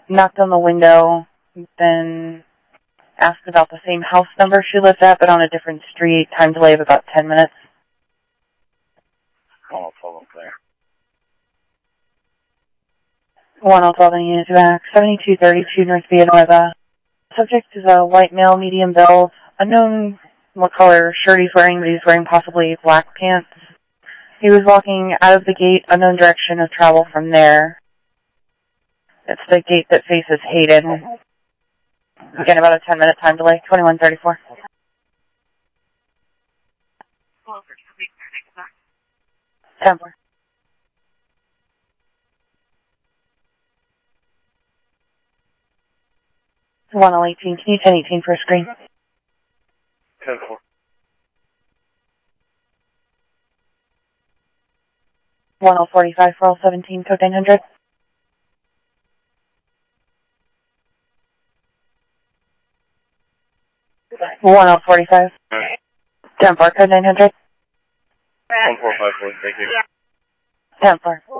knocked on the window, then asked about the same house number she lives at, but on a different street. Time delay of about 10 minutes. I'll follow there. 112 in unit back, 7232 North Villanueva. Subject is a white male, medium build. Unknown what color shirt he's wearing, but he's wearing possibly black pants. He was walking out of the gate, unknown direction of travel from there. It's the gate that faces Hayden. Again, about a 10-minute time delay, 2134. 10-4. It's 1L18. Can you 1018 for a screen? 10-4. 1L45 for L17, code 900. 1L45. 10-4, code 900. 1454, thank you. 10-4.